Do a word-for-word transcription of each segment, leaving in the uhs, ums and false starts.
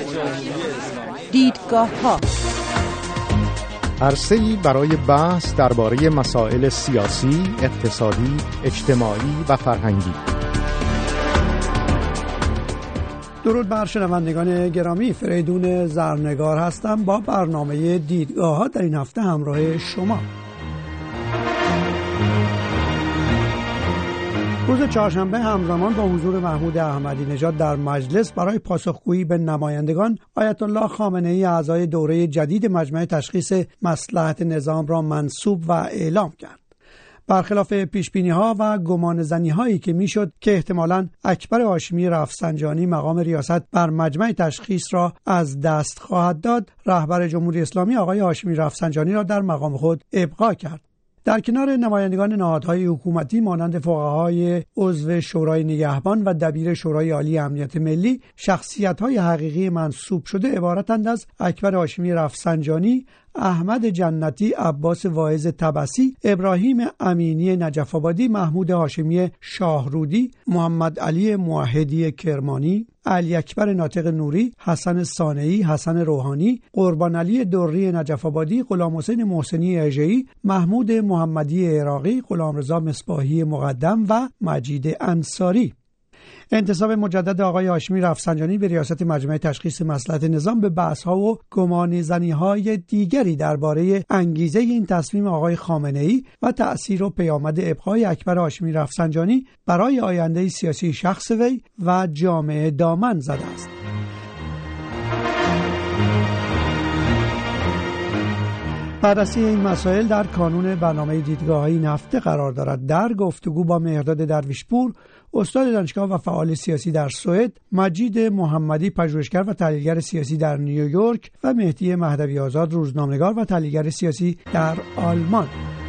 دیدگاه‌ها عرصه‌ای برای بحث درباره مسائل سیاسی، اقتصادی، اجتماعی و فرهنگی. درود بر شنوندگان گرامی، فریدون زرنگار هستم با برنامه دیدگاه‌ها در این هفته همراه شما. روز چهارشنبه همزمان با حضور محمود احمدی نژاد در مجلس برای پاسخگویی به نمایندگان، آیت الله خامنه‌ای اعضای دوره جدید مجمع تشخیص مصلحت نظام را منصوب و اعلام کرد. برخلاف پیشبینی‌ها و گمانه‌زنی‌هایی که میشد که احتمالاً اکبر هاشمی رفسنجانی مقام ریاست بر مجمع تشخیص را از دست خواهد داد، رهبر جمهوری اسلامی آقای هاشمی رفسنجانی را در مقام خود ابقا کرد. در کنار نمایندگان نهادهای حکومتی مانند فقهای عضو شورای نگهبان و دبیر شورای عالی امنیت ملی، شخصیت‌های حقیقی منصوب شده عبارتند از اکبر هاشمی رفسنجانی، احمد جنتی، عباس واعظ طبسی، ابراهیم امینی نجف آبادی، محمود هاشمی شاهرودی، محمد علی موحدی کرمانی، علی اکبر ناطق نوری، حسن صانعی، حسن روحانی، قربان علی دری نجف آبادی، غلام حسین محسنی اژه‌ای، محمود محمدی عراقی، غلامرضا مصباحی مقدم و مجید انصاری. انتصاب مجدد آقای هاشمی رفسنجانی به ریاست مجمع تشخیص مصلحت نظام به بحث‌ها و گمانه‌زنی‌های دیگری درباره انگیزه این تصمیم آقای خامنه‌ای و تأثیر و پیامد ابقای اکبر هاشمی رفسنجانی برای آینده سیاسی شخص وی و جامعه دامن زده است. بررسی این مسائل در کانون برنامه دیدگاه‌های این هفته قرار دارد. در گفتگو با مهرداد درویشپور، استاد دانشگاه و فعال سیاسی در سوئد، مجید محمدی، پژوهشگر و تحلیلگر سیاسی در نیویورک و مهدی مهدوی آزاد، روزنامه‌نگار و تحلیلگر سیاسی در آلمان.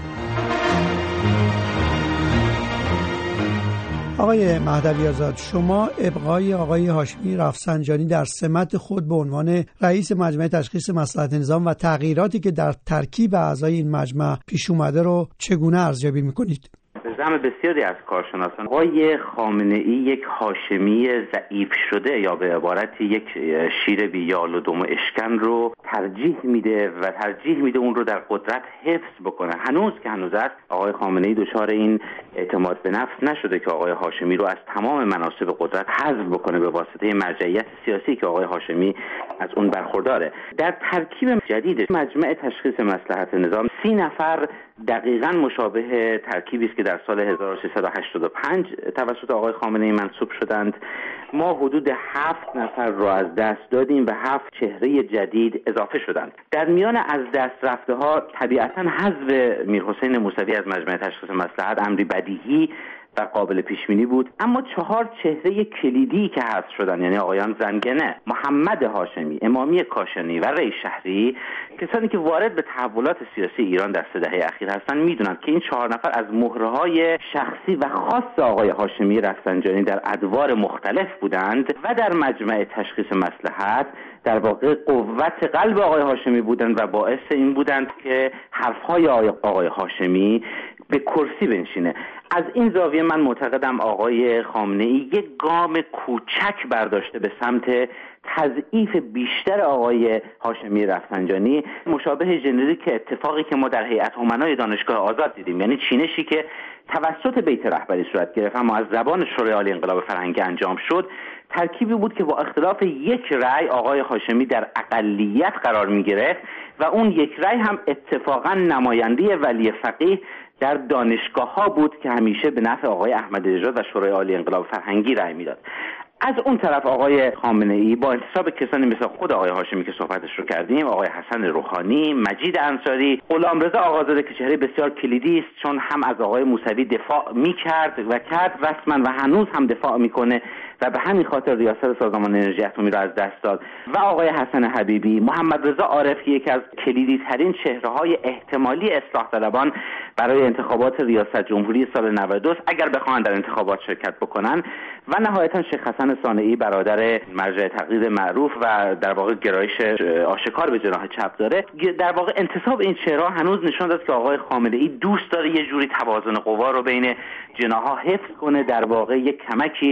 آقای مهدوی آزاد، شما ابقای آقای هاشمی رفسنجانی در سمت خود به عنوان رئیس مجمع تشخیص مصلحت نظام و تغییراتی که در ترکیب اعضای این مجمع پیش اومده رو چگونه ارزیابی می‌کنید؟ به زعم بسیاری از کارشناسان، آقای خامنه‌ای یک هاشمی ضعیف شده یا به عبارتی یک شیر بیال و دم اشکن رو ترجیح میده و ترجیح میده اون رو در قدرت حفظ بکنه. هنوز که هنوز است، آقای خامنه‌ای دچار این اعتماد به نفس نشده که آقای هاشمی رو از تمام مناصب قدرت حذف بکنه به واسطه مرجعیت سیاسی که آقای هاشمی از اون برخورداره. در ترکیب جدید مجمع تشخیص مصلحت نظام سی نفر دقیقاً مشابه ترکیبی است که در سال هزار و سیصد و هشتاد و پنج توسط آقای خامنه‌ای منصوب شدند. ما حدود هفت نفر را از دست دادیم و هفت چهره جدید اضافه شدند. در میان از دست رفته ها طبیعتاً حذف میرحسین موسوی از مجمع تشخیص مصلحت امری بدیهی و قابل پیش بینی بود، اما چهار چهره کلیدی که حذف شدن، یعنی آقایان زنگنه، محمد هاشمی، امامی کاشانی و ری شهری، کسانی که وارد به تحولات سیاسی ایران در سه دهه اخیر هستند، میدونند که این چهار نفر از مهره‌های شخصی و خاص آقای هاشمی رفسنجانی در ادوار مختلف بودند و در مجمع تشخیص مصلحت در واقع قوت قلب آقای هاشمی بودند و باعث این بودند که حرفهای آقای هاشمی به کرسی بنشینه. از این زاویه من معتقدم آقای خامنه‌ای یک گام کوچک برداشته به سمت تضعیف بیشتر آقای هاشمی رفسنجانی، مشابه ژنریک اتفاقی که ما در هیئت امنای دانشگاه آزاد دیدیم، یعنی چینشی که توسط بیت رهبری صورت گرفت اما از زبان شورای عالی انقلاب فرهنگی انجام شد. ترکیبی بود که با اختلاف یک رأی آقای هاشمی در اقلیت قرار می گرفت و اون یک رأی هم اتفاقا نماینده ولی فقیه در دانشگاه ها بود که همیشه به نفع آقای احمدی نژاد و شورای عالی انقلاب فرهنگی رأی میداد. از اون طرف آقای خامنه‌ای با انتصاب کسانی مثل خود آقای هاشمی که صحبتش رو کردیم، آقای حسن روحانی، مجید انصاری، غلامرضا آقازاده که چهره بسیار کلیدی است چون هم از آقای موسوی دفاع میکرد و کرد رسما و هنوز هم دفاع میکنه و به همین خاطر ریاست سازمان انرژی اتمی رو از دست داد، و آقای حسن حبیبی، محمد رضا عارف که یکی از کلیدی ترین چهره‌های احتمالی اصلاح طلبان برای انتخابات ریاست جمهوری سال نود و دو اگر بخواهند در انتخابات شرکت بکنن، و نهایتا شیخ حسن صانعی برادر مرجع تقلید معروف و در واقع گرایش آشکار به جناح چپ داره. در واقع انتصاب این چهره‌ها هنوز نشون داد که آقای خامنه‌ای دوست داره یه جوری توازن قوا رو بین جناح‌ها حفظ کنه، در واقع یک کمکی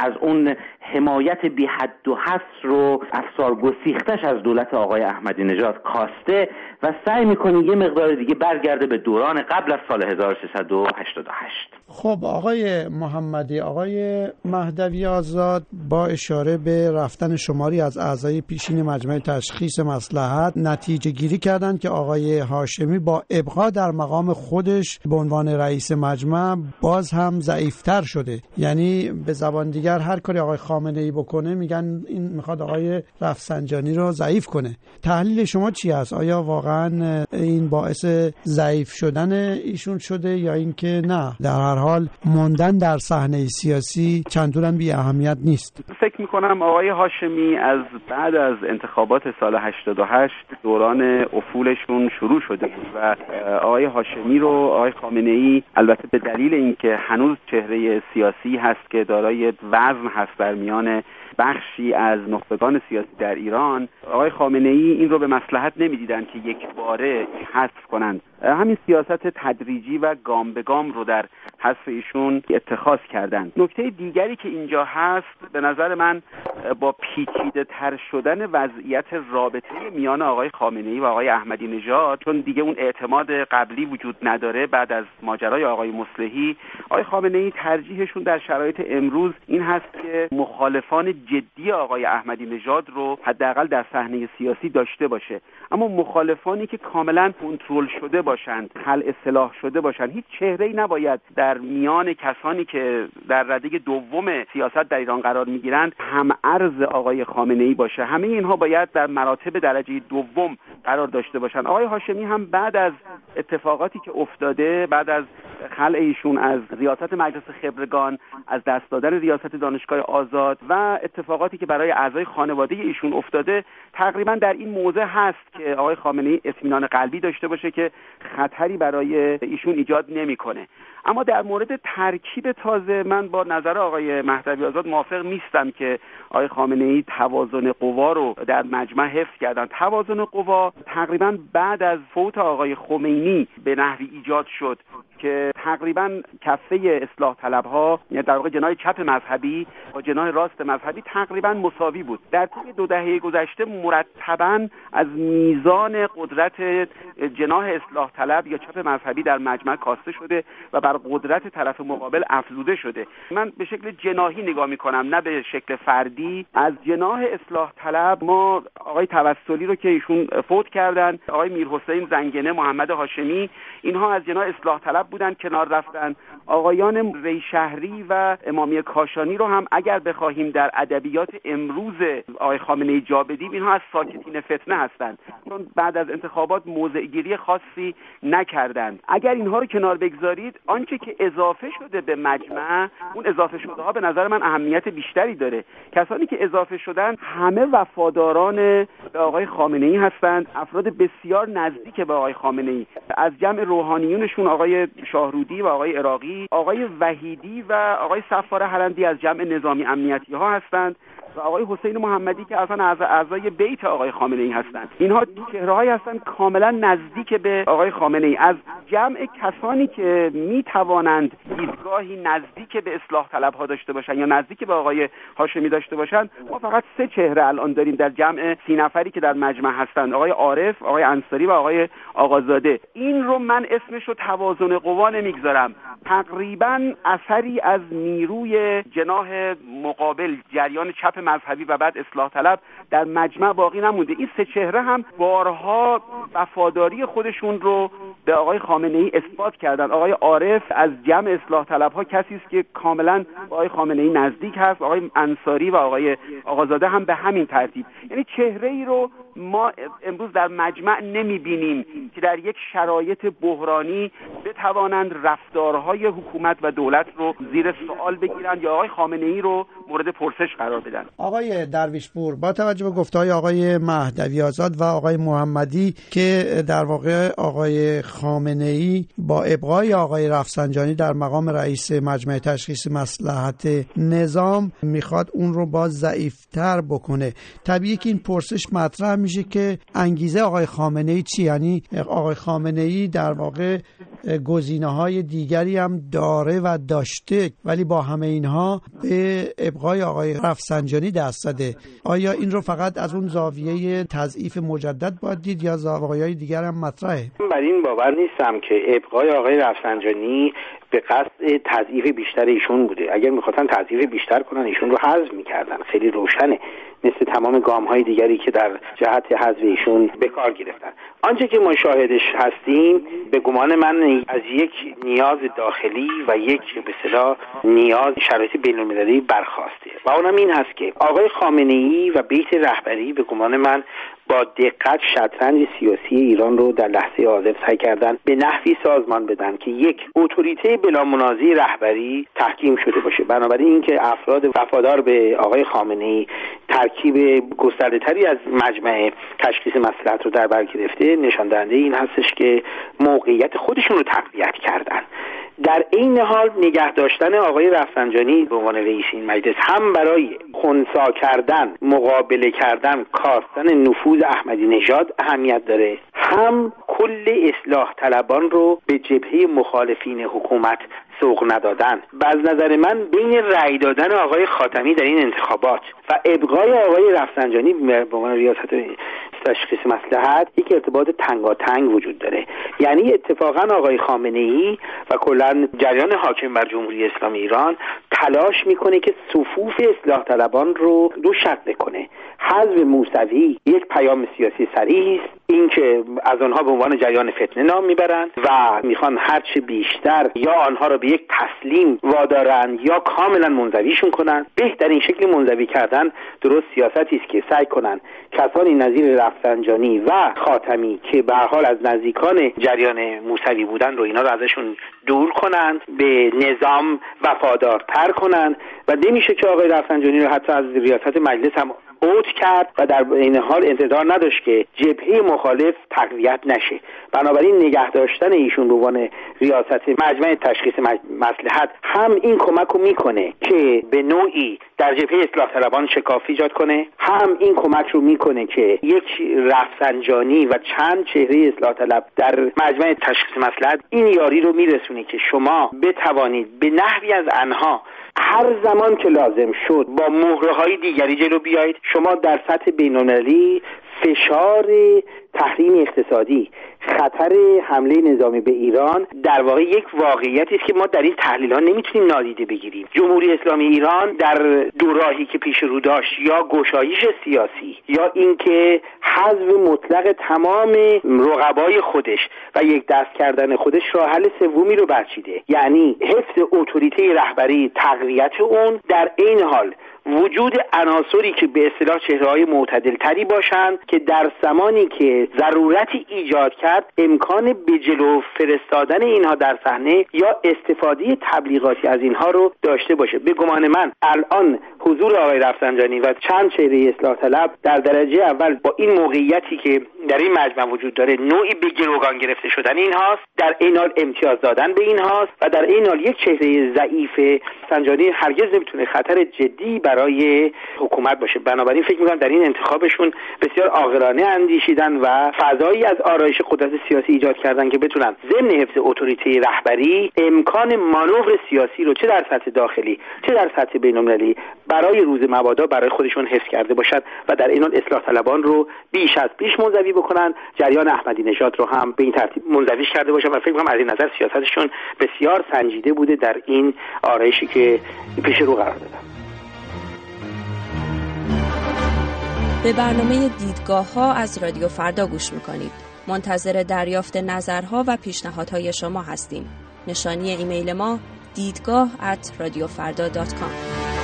از اون حمایت بی حد و حصر رو افسار گسیختش از دولت آقای احمدی نژاد کاسته و سعی میکنه یه مقدار دیگه برگرده به دوران قبل از سال هزار و سیصد و هشتاد و هشت. خب آقای محمدی، آقای مهدوی آزاد با اشاره به رفتن شماری از اعضای پیشین مجمع تشخیص مصلحت نتیجه گیری کردند که آقای هاشمی با ابقا در مقام خودش به عنوان رئیس مجمع باز هم ضعیفتر شده. یعنی به زبان دیگر هر کاری آقای خامنه‌ای بکنه میگن این میخواد آقای رفسنجانی رو ضعیف کنه. تحلیل شما چی است؟ آیا واقعا این باعث ضعیف شدن ایشون شده یا اینکه نه در هر حال موندن در صحنه سیاسی چندان بی اهمیت نیست؟ فکر میکنم آقای هاشمی از بعد از انتخابات سال هشتاد و هشت دوران افولشون شروع شده بود و آقای هاشمی رو آقای خامنه‌ای البته به دلیل اینکه هنوز چهره سیاسی هست که دارای وزن هست در میان بخشی از نخبگان سیاسی در ایران، آقای خامنه‌ای این رو به مصلحت نمی‌دیدن که یک باره حذف کنند. همین سیاست تدریجی و گام به گام رو در حذف ایشون اتخاذ کردند. نکته دیگری که اینجا هست به نظر من با پیچیده تر شدن وضعیت رابطه میان آقای خامنه‌ای و آقای احمدی نژاد، چون دیگه اون اعتماد قبلی وجود نداره بعد از ماجرای آقای مصلحی، آقای خامنه‌ای ترجیحشون در شرایط امروز این هست که مخالفان جدی آقای احمدی نژاد رو حداقل در صحنه سیاسی داشته باشه، اما مخالفانی که کاملا کنترل شده باشند، حل اصلاح شده باشند، هیچ چهره‌ای نباید در میان کسانی که در رده دوم سیاست در ایران قرار میگیرند هم ارز آقای خامنه‌ای باشه. همه اینها باید در مراتب درجه دوم قرار داشته باشند. آقای هاشمی هم بعد از اتفاقاتی که افتاده، بعد از خلع ایشون از ریاست مجلس خبرگان، از دست دادن ریاست دانشگاه آزاد و اتفاقاتی که برای اعضای خانواده ایشون افتاده، تقریبا در این موضع هست که آقای خامنه‌ای اطمینان قلبی داشته باشه که خطری برای ایشون ایجاد نمی‌کنه. اما در مورد ترکیب تازه من با نظر آقای مهدوی آزاد موافق نیستم که آقای خامنه‌ای توازن قوا رو در مجمع حفظ کردن. توازن قوا تقریبا بعد از فوت آقای خمینی به نحوی ایجاد شد که تقریبا کفه اصلاح طلبها، یعنی در واقع جناح چپ مذهبی و جناح راست مذهبی تقریبا مساوی بود. در طول دو دهه گذشته مرتباً از میزان قدرت جناح اصلاح طلب یا چپ مذهبی در مجمع کاسته شده و بر قدرت طرف مقابل افزوده شده. من به شکل جناحی نگاه می‌کنم، نه به شکل فردی. از جناح اصلاح طلب ما آقای توسلی رو که ایشون فوت کردن، آقای میرحسین زنگنه، محمد هاشمی، اینها از جناح اصلاح طلب بودن، کنار رفتن. آقایان ریشهری و امامی کاشانی رو هم اگر بخواهیم در ادبیات امروز آقای خامنه‌ای جا بدیم، اینها از ساکتین فتنه هستند، چون بعد از انتخابات موضع‌گیری خاصی نکردند. اگر اینها رو کنار بگذارید، آنچه که اضافه شده به مجمع، اون اضافه شده ها به نظر من اهمیت بیشتری داره. کسانی که اضافه شدن همه وفاداران به آقای خامنه‌ای هستند، افراد بسیار نزدیک به آقای خامنه‌ای. از جمع روحانیونشون آقای شاهرودی و آقای عراقی، آقای وحیدی و آقای صفار حلندی از جمع نظامی امنیتی ها هستند و آقای حسین محمدی که اصلا از اعضای بیت آقای خامنه‌ای هستند. اینها چهره‌هایی هستند کاملا نزدیک به آقای خامنه‌ای. از جمع کسانی که میتوانند دیدگاهی نزدیک به اصلاح طلب‌ها داشته باشند یا نزدیک به آقای هاشمی داشته باشند، ما فقط سه چهره الان داریم در جمع سی نفری که در مجمع هستند: آقای عارف، آقای انصاری و آقای آقازاده. این رو من اسمش رو توازن قوا نمیگذارم. تقریبا اثری از نیروی جناح مقابل، جریان چپ مذهبی و بعد اصلاح طلب در مجمع باقی نمونده. این سه چهره هم بارها وفاداری خودشون رو به آقای خامنه‌ای اثبات کردن. آقای عارف از جمع اصلاح طلبها کسی است که کاملا با آقای خامنه‌ای نزدیک هست. آقای انصاری و آقای آقازاده هم به همین ترتیب. یعنی چهره‌ای رو ما امروز در مجمع نمی‌بینیم که در یک شرایط بحرانی بتوانند رفتارهای حکومت و دولت رو زیر سوال بگیرند یا آقای خامنه‌ای رو مورد پرسش قرار بدن. آقای درویشپور، با توجه به گفته‌های آقای مهدوی آزاد و آقای محمدی که در واقع آقای خامنه‌ای با ابقای آقای رفسنجانی در مقام رئیس مجمع تشخیص مصلحت نظام میخواد اون رو باز ضعیف‌تر بکنه، طبیعیه که این پرسش مطرح میشه که انگیزه آقای خامنه‌ای چی؟ یعنی آقای خامنه‌ای در واقع گزینه‌های دیگری هم داره و داشته، ولی با همه اینها به ابقای آقای رفسنجانی دست زده. آیا این رو فقط از اون زاویه تضعیف مجدد باید دید یا زوایای دیگر هم مطرحه؟ من بر این باور نیستم که ابقای آقای رفسنجانی به قصد تضعیف بیشتر ایشون بوده. اگر می‌خواستن تضعیف بیشتر کنن ایشون رو حذف می‌کردن. خیلی روشنه، مثل تمام گام‌های دیگری که در جهت حذف ایشون به کار گرفتن. آنچه که ما شاهدش هستیم به گمان من از یک نیاز داخلی و یک به اصطلاح نیاز شرایط بین‌المللی برخاسته و اونم این هست که آقای خامنه‌ای و بیت رهبری به گمان من با دقت شطرنج سیاسی ایران رو در لحظه حاضر سعی کردن به نحوی سازمان بدن که یک اتوریته بلا منازع رهبری تحکیم شده باشه. بنابراین اینکه افراد وفادار به آقای خامنه‌ای ترکیب گسترده‌تری از مجمع تشخیص مصلحت رو در بر گرفته نشان دهنده این هستش که موقعیت خودشون رو تقویت کردن. در این حال نگه داشتن آقای رفسنجانی به عنوان رئیس این مجلس هم برای خنثی کردن، مقابله کردن، کاستن نفوذ احمدی نژاد اهمیت داره، هم کل اصلاح طلبان رو به جبهه مخالفین حکومت سوق ندادن. و از نظر من بین رأی دادن آقای خاتمی در این انتخابات و ابقای آقای رفسنجانی به عنوان ریاست تشخیص مصلحت یک ارتباط تنگاتنگ وجود داره. یعنی اتفاقا آقای خامنه‌ای و کلا جریان حاکم بر جمهوری اسلامی ایران تلاش میکنه که صفوف اصلاح طلبان رو دو شق کنه. حذف موسوی یک پیام سیاسی صریح است، این که از آنها به عنوان جریان فتنه نام میبرند و میخوان هرچه بیشتر یا آنها رو به یک تسلیم وادارن یا کاملا منزویشون کنن. بهترین شکل منزوی کردن درست سیاستی است که سعی کنن کسانی نظیر رفسنجانی و خاتمی که به هر حال از نزدیکان جریان موسوی بودن رو اینا رو ازشون دور کنن، به نظام وفادارتر کنن و نمیشه که آقای رفسنجانی رو حتی از ریاست مجلس هم اوت کرد و در این حال انتظار نداشت که جبهه مخالف تقویت نشه. بنابراین نگه داشتن ایشون به عنوان ریاست مجمع تشخیص مصلحت هم این کمک رو میکنه که به نوعی در جبهه اصلاح طلبان شکاف ایجاد کنه، هم این کمک رو میکنه که یک رفسنجانی و چند چهره اصلاح طلب در مجمع تشخیص مصلحت این یاری رو میرسونه که شما بتوانید به نحوی از آنها هر زمان که لازم شد با مهره‌های دیگری جلو بیایید. شما در سطح بین‌المللی فشار تحریم اقتصادی، خطر حمله نظامی به ایران در واقع یک واقعیتی است که ما در این تحلیل‌ها نمیتونیم نادیده بگیریم. جمهوری اسلامی ایران در دو راهی که پیش رو داشت، یا گشایش سیاسی یا اینکه حذف مطلق تمام رقبای خودش و یک دست کردن خودش، راه حل سومی رو برچیده، یعنی حفظ اتوریته رهبری، تقویت اون، در این حال وجود عناصری که به اصطلاح چهره‌های معتدل تری باشند که در زمانی که ضرورتی ایجاد کرد امکان به جلو فرستادن اینها در صحنه یا استفاده تبلیغاتی از اینها رو داشته باشه. به گمان من الان حضور آقای رفسنجانی و چند چهره اصلاح طلب در درجه اول با این موقعیتی که در این مجمع وجود داره نوعی به گروگان گرفته شدن اینهاست، در این حال امتیاز دادن به اینهاست و در این حال یک چهره ضعیف رفسنجانی هرگز نمیتونه خطر جدی برای حکومت باشه. بنابراین فکر می‌کنم در این انتخابشون بسیار عاقلانه اندیشیدن و فضایی از آرایش قدرت سیاسی ایجاد کردن که بتونن ضمن حفظ اتوریته رهبری امکان مانور سیاسی رو چه در سطح داخلی چه در سطح بین‌المللی برای روز مبادا برای خودشون حفظ کرده باشند و در این حال اصلاح طلبان رو بیش از پیش منزوی بکنن، جریان احمدی نژاد رو هم به این ترتیب منزویش کرده باشن و فکر می‌کنم از این نظر سیاستشون بسیار سنجیده بوده در این آرایشی که پیش رو قرار دادن. به برنامه دیدگاه‌ها از رادیو فردا گوش می‌کنید. منتظر دریافت نظرها و پیشنهادهای شما هستیم. نشانی ایمیل ما دیدگاه ات رادیو فردا دات کام.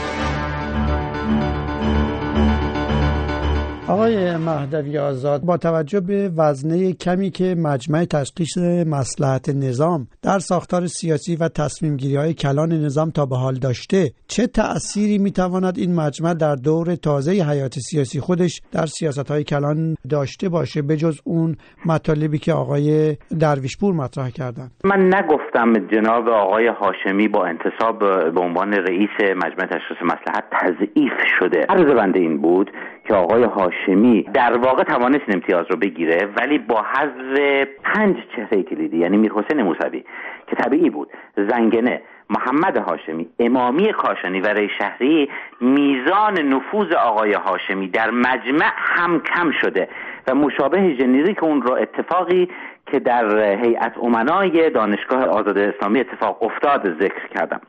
آقای مهدوی آزاد، با توجه به وزنه کمی که مجمع تشخیص مصلحت نظام در ساختار سیاسی و تصمیم گیری های کلان نظام تا به حال داشته، چه تأثیری میتواند این مجمع در دور تازه حیات سیاسی خودش در سیاست های کلان داشته باشه بجز اون مطالبی که آقای درویشپور مطرح کردن؟ من نگفتم جناب آقای هاشمی با انتصاب به عنوان رئیس مجمع تشخیص مصلحت تضعیف شده. عرض بنده این بود که آقای هاشمی در واقع توانست امتیاز رو بگیره، ولی با حذف پنج چهره کلیدی، یعنی میرحسین موسوی که طبیعی بود، زنگنه، محمد هاشمی، امامی کاشانی و ریشهری، میزان نفوذ آقای هاشمی در مجمع هم کم شده و مشابه ژنریک اون را اتفاقی که در هیئت امنای دانشگاه آزاد اسلامی اتفاق افتاد ذکر کردم.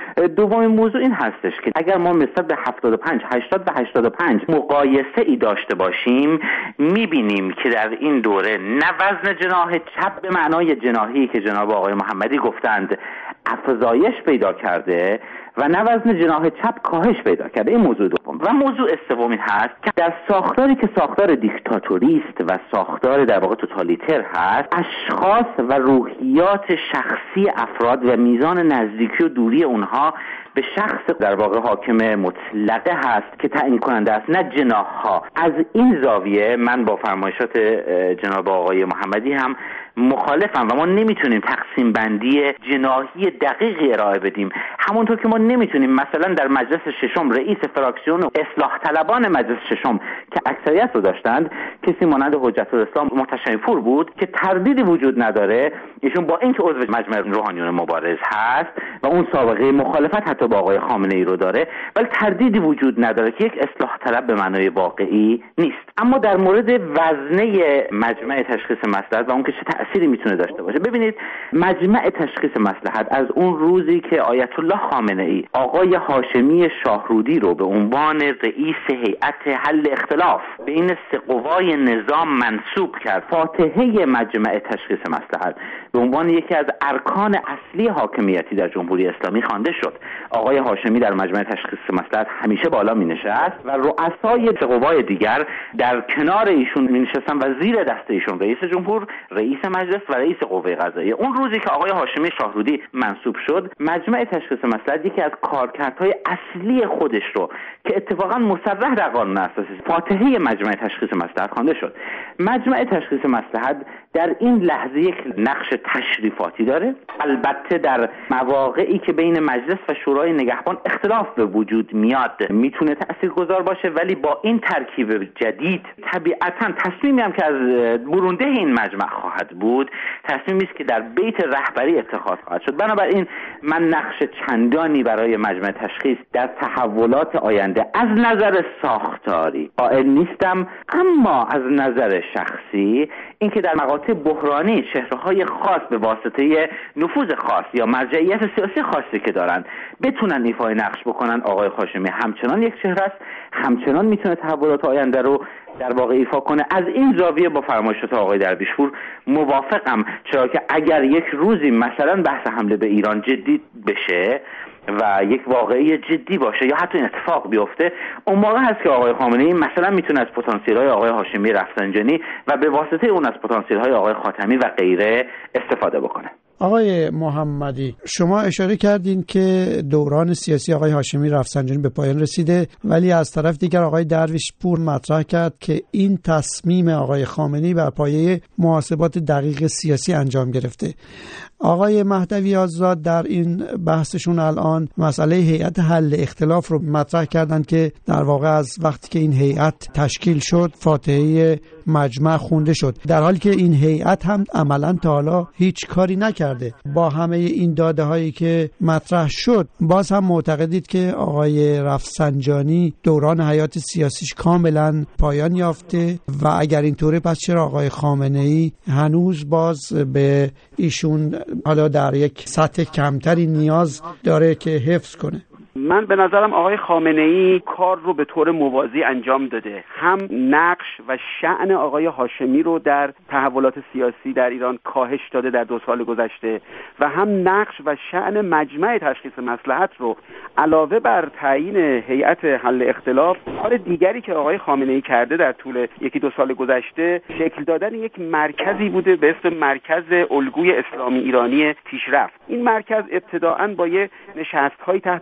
دومین موضوع این هستش که اگر ما نسبت به هفتاد و پنج هشتاد و هشتاد و پنج مقایسه ای داشته باشیم، میبینیم که در این دوره نه وزن جناح چپ به معنای جناحی که جناب آقای محمدی گفتند افزایش پیدا کرده و نه وزن جناح چپ کاهش پیدا کرده. این موضوع دوم. و موضوع سوم این هست که در ساختاری که ساختار دیکتاتوری است و ساختار در واقع توتالیتر هست، اشخاص و روحیات شخصی افراد و میزان نزدیکی و دوری اونها به شخص در واقع حاکم مطلقه هست که تعیین کننده است، نه جناح‌ها. از این زاویه من با فرمایشات جناب آقای محمدی هم مخالفم و ما نمیتونیم تقسیم بندی جناحی دقیقی ارائه بدیم، همونطور که ما نمیتونیم مثلا در مجلس ششم رئیس فراکسیون و اصلاح طلبان مجلس ششم که اکثریت رو داشتند کسی مانند حجت الاسلام محتشمی پور بود که تردیدی وجود نداره، ایشون با اینکه عضو مجمع روحانیون مبارز هست و اون سابقه مخالفت حتی با آقای خامنه ای رو داره، ولی تردیدی وجود نداره که یک اصلاح طلب به معنای واقعی نیست. اما در مورد وزنه مجمع تشخیص مصلحت و اون که چه تأثیری میتونه داشته باشه، ببینید مجمع تشخیص مصلحت از اون روزی که آیت الله خامنه ای آقای هاشمی شاهرودی رو به عنوان رئیس هیئت حل اختلاف بین سه قوای نظام منصوب کرد، فاتحه مجمع تشخیص مصلحت به عنوان یکی از ارکان اصلی حاکمیتی در جمهوری اسلامی خوانده شد. آقای هاشمی در مجمع تشخیص مصلحت همیشه بالا می نشست و رؤسای سه قوای دیگر در کنار ایشون می نشستن و زیر دست ایشون رئیس جمهور، رئیس مجلس و رئیس قوه قضاییه. اون روزی که آقای هاشمی شاهرودی منصوب شد، مجمع تشخیص مصلحت یکی از کارکردهای اصلی خودش رو که اتفاقا مصرح در قانون اساسی فاتحه مجمع تشخیص مصلحت خوانده شد. مجمع تشخیص مصلحت در این لحظه یک نقش تشریفاتی داره، البته در مواقعی که بین مجلس و شورای نگهبان اختلاف به وجود میاد میتونه تاثیرگذار باشه، ولی با این ترکیب جدید طبیعتا تصمیمی هم که از برونده این مجمع خواهد بود تصمیمی است که در بیت رهبری اتخاذ خواهد شد. بنابراین من نقش چندانی برای مجمع تشخیص در تحولات آینده از نظر ساختاری قائل نیستم، اما از نظر شخصی اینکه در مقاطع بحرانی چهره‌های خاص به واسطه نفوذ خاص یا مرجعیت سیاسی خاصی که دارند بتونن ایفای نقش بکنن، آقای هاشمی همچنان یک چهره است، همچنان میتونه تحولات آینده رو در واقع ایفا کنه. از این زاویه با فرمایشات آقای درویشپور موافقم، چرا که اگر یک روزی مثلا بحث حمله به ایران جدی بشه و یک واقعی جدی باشه یا حتی این اتفاق بیفته، اون موقع هست که آقای خامنه ای مثلا میتونه از پتانسیل‌های آقای هاشمی رفسنجانی و به واسطه اون از پتانسیل‌های آقای خاتمی و غیره استفاده بکنه. آقای محمدی، شما اشاره کردین که دوران سیاسی آقای هاشمی رفسنجانی به پایان رسیده، ولی از طرف دیگر آقای درویشپور مطرح کرد که این تصمیم آقای خامنه‌ای بر پایه محاسبات دقیق سیاسی انجام گرفته. آقای مهدوی آزاد در این بحثشون الان مسئله هیئت حل اختلاف رو مطرح کردن که در واقع از وقتی که این هیئت تشکیل شد فاتحه مجمع خونده شد، در حالی که این هیئت هم عملا تا حالا هیچ کاری نکرده. با همه این داده هایی که مطرح شد، باز هم معتقدید که آقای رفسنجانی دوران حیات سیاسیش کاملا پایان یافته و اگر اینطوره پس چرا آقای خامنه ای هنوز باز به ایشون حالا در یک سطح کمتری نیاز داره که حفظ کنه؟ من به نظرم آقای خامنه ای کار رو به طور موازی انجام داده، هم نقش و شأن آقای هاشمی رو در تحولات سیاسی در ایران کاهش داده در دو سال گذشته و هم نقش و شأن مجمع تشخیص مصلحت رو علاوه بر تعیین هیئت حل اختلاف، کار دیگری که آقای خامنه ای کرده در طول یکی دو سال گذشته شکل دادن یک مرکزی بوده به اسم مرکز الگوی اسلامی ایرانی پیشرفت. این مرکز ابتداءً با یک نشست‌های تحت عنوان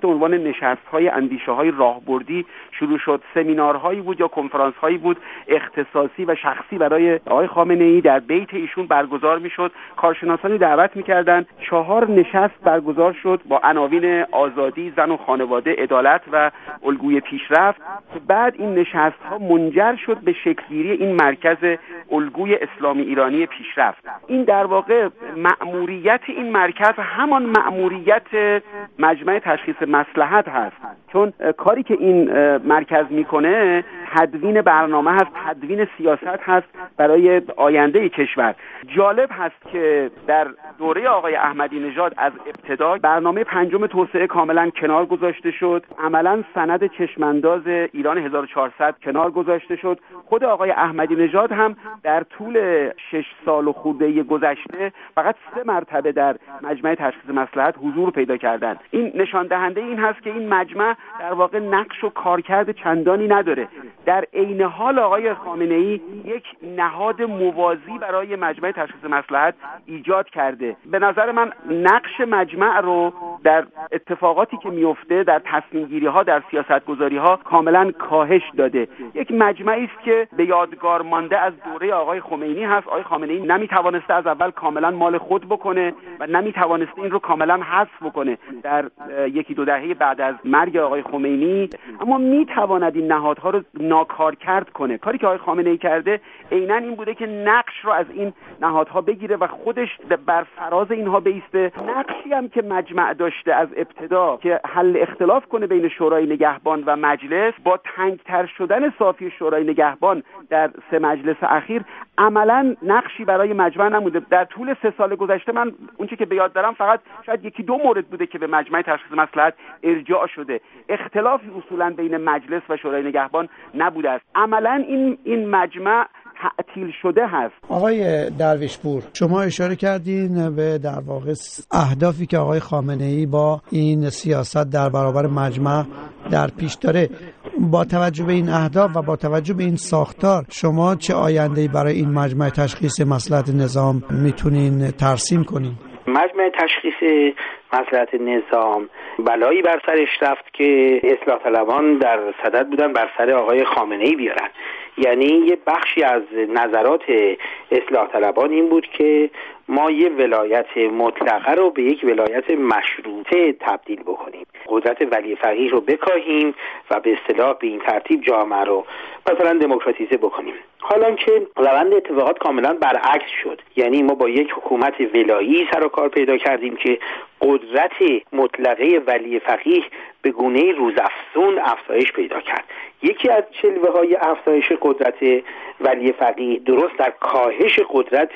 نشست‌های اندیشه‌های راهبردی شروع شد. سمینارهایی بود یا کنفرانس‌هایی بود اختصاصی و شخصی برای آقای خامنه‌ای در بیت ایشون برگزار می‌شد. کارشناسانی دعوت می‌کردند. چهار نشست برگزار شد با عناوین آزادی، زن و خانواده، عدالت و الگوی پیشرفت. بعد این نشست‌ها منجر شد به شکل‌گیری این مرکز الگوی اسلامی ایرانی پیشرفت. این در واقع مأموریت این مرکز همان مأموریت مجمع تشخیص مصلحت هست، چون کاری که این مرکز میکنه تدوین برنامه هست، تدوین سیاست هست برای آینده کشور. جالب هست که در دوره آقای احمدی نژاد از ابتدا برنامه پنجم توسعه کاملا کنار گذاشته شد، عملا سند چشمانداز ایران هزار و چهارصد کنار گذاشته شد. خود آقای احمدی نژاد هم در طول شش سال و خورده گذشته فقط سه مرتبه در مجمع تشخیص مصلحت حضور پیدا کردند. این نشان دهنده این هست که این مجمع در واقع نقش و کارکرد چندانی نداره. در عین حال آقای خامنه‌ای یک نهاد موازی برای مجمع تشخیص مصلحت ایجاد کرده. به نظر من نقش مجمع رو در اتفاقاتی که میفته، در تصمیم گیری ها، در سیاست گذاری ها کاملا کاهش داده. یک مجمعی است که به یادگار مانده از دوره آقای خمینی هست. آقای خامنه‌ای نمیتوانسته از اول کاملا مال خود بکنه و نمیتوانسته این رو کاملا حذف بکنه در یکی دو دهه بعد از مرگ آقای خمینی، اما میتواند این نهادها رو ناکارکرد کنه. کاری که آقای خامنه‌ای کرده عیناً این بوده که نقش رو از این نهادها بگیره و خودش بر فراز اینها بایسته. نقشی هم که مجمع داشته از ابتدا که حل اختلاف کنه بین شورای نگهبان و مجلس، با تنگتر شدن صافی شورای نگهبان در سه مجلس اخیر عملاً نقشی برای مجمع نمونده. در طول سه سال گذشته من اونچه که به یاد دارم فقط شاید یکی دو مورد بوده که به مجمع تشخیص مصلحت ارجاع شده. اختلافی اصولاً بین مجلس و شورای نگهبان نبوده است. عملاً این این مجمع تعطیل شده هست. آقای درویشپور، شما اشاره کردین به در واقع اهدافی که آقای خامنه‌ای با این سیاست در برابر مجمع در پیش داره. با توجه به این اهداف و با توجه به این ساختار، شما چه آینده‌ای برای این مجمع تشخیص مصلحت نظام میتونین ترسیم کنین؟ مجمع تشخیص مصلحت نظام بلایی بر سرش رفت که اصلاح طلبان در صدد بودن بر سر آقای خامنه‌ای بیارن. یعنی یه بخشی از نظرات اصلاح طلبان این بود که ما یه ولایت مطلقه رو به یک ولایت مشروطه تبدیل بکنیم، قدرت ولی فقیه رو بکاهیم و به اصطلاح به این ترتیب جامعه رو مثلا دموکراتیزه بکنیم. حالا که روند اتفاقات کاملا برعکس شد، یعنی ما با یک حکومت ولایی سر و کار پیدا کردیم که قدرت مطلقه ولی فقیه به گونه روزافزون افزایش پیدا کرد. یکی از جلوه های افزایش قدرت ولی فقیه درست در کاهش قدرت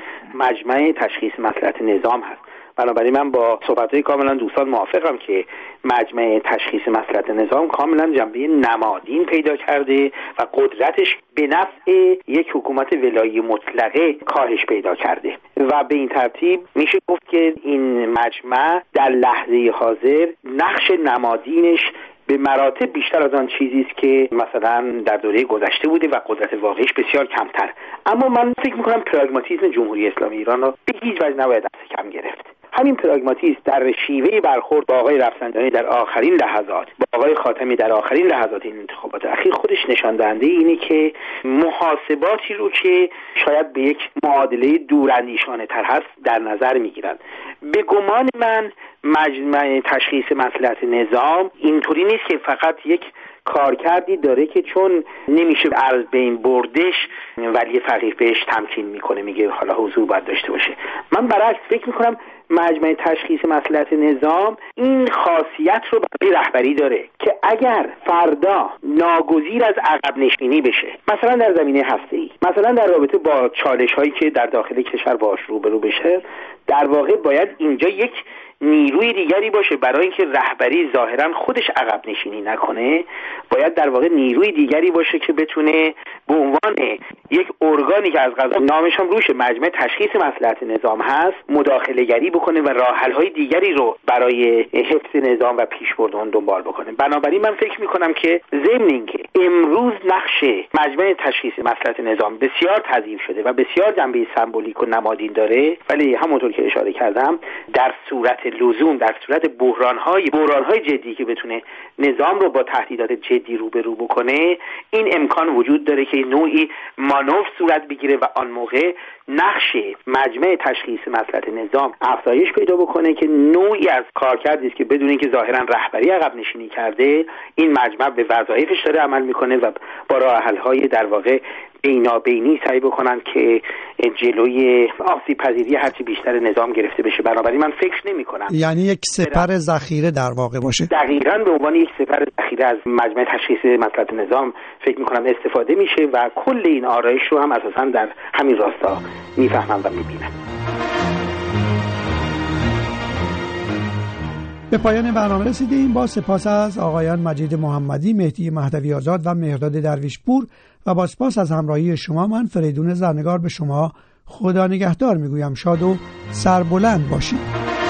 مجمع تشخیص مصلحت نظام هست. بنابراین من با صحبت‌های کاملا دوستان موافقم که مجمع تشخیص مصلحت نظام کاملا جنبه نمادین پیدا کرده و قدرتش به نفع یک حکومت ولایی مطلقه کاهش پیدا کرده و به این ترتیب میشه گفت که این مجمع در لحظه حاضر نقش نمادینش به مراتب بیشتر از آن چیزی است که مثلا در دوره گذشته بوده و قدرت واقعیش بسیار کمتر. اما من فکر می‌کنم پراگماتیسم جمهوری اسلامی ایران را به هیچ وجه نباید دست کم گرفت. همین پراگماتیسم در شیوه برخورد با آقای رفسنجانی در آخرین لحظات، با آقای خاتمی در آخرین لحظات این انتخابات اخیر خودش نشان دهنده اینه که محاسباتی رو که شاید به یک معادله دوراندیشانه تر هست در نظر میگیرند. به گمان من مجمع تشخیص مصلحت نظام اینطوری نیست که فقط یک کارکردی داره که چون نمیشه از بین بردش ولی فقیه بهش تمکین میکنه، میگه حالا حضور باید داشته باشه. من برعکس فکر میکنم مجمع تشخیص مصلحت نظام این خاصیت رو برای رهبری داره که اگر فردا ناگزیر از عقب نشینی بشه، مثلا در زمینه هسته‌ای، مثلا در رابطه با چالش هایی که در داخل کشور باهاش روبرو بشه، در واقع باید اینجا یک نیروی دیگری باشه برای اینکه رهبری ظاهرا خودش عقب نشینی نکنه. باید در واقع نیروی دیگری باشه که بتونه به عنوان یک ارگانی که از قضا نامش هم روش مجمع تشخیص مصلحت نظام هست مداخله گری بکنه و راه حل های دیگری رو برای حفظ نظام و پیشبرد اون دنبال بکنه. بنابراین من فکر میکنم که ضمن اینکه امروز نقش مجمع تشخیص مصلحت نظام بسیار تضعیف شده و بسیار جنبه سمبولیک و نمادین داره، ولی همونطور که اشاره کردم در صورت لزوم در صورت بحران‌های بحران‌های جدی که بتونه نظام رو با تهدیدات جدی روبرو بکنه، این امکان وجود داره که نوعی مانور صورت بگیره و آن موقع نقش مجمع تشخیص مصلحت نظام افزایش پیدا بکنه که نوعی از کارکردی است که بدون اینکه ظاهرا رهبری عقب نشینی کرده، این مجمع به وظایفش داره عمل میکنه و با راه حل‌های در واقع بینابینی سعی بکنن که جلوی آسیب پذیری هرچی بیشتر نظام گرفته بشه. بنابراین من فکر نمی کنم یعنی یک سپر ذخیره در واقع باشه. دقیقاً به عنوان یک سپر ذخیره از مجمع تشخیص مصلحت نظام فکر می کنم استفاده میشه و کل این آرایش رو هم اساساً در همین راستا میفهمم و میبینم. به پایان برنامه رسیدیم. با سپاس از آقایان مجید محمدی، مهدی مهدوی آزاد و مهرداد درویشپور و با سپاس از همراهی شما، من فریدون زرنگار به شما خدا نگهدار میگویم. شاد و سربلند باشید.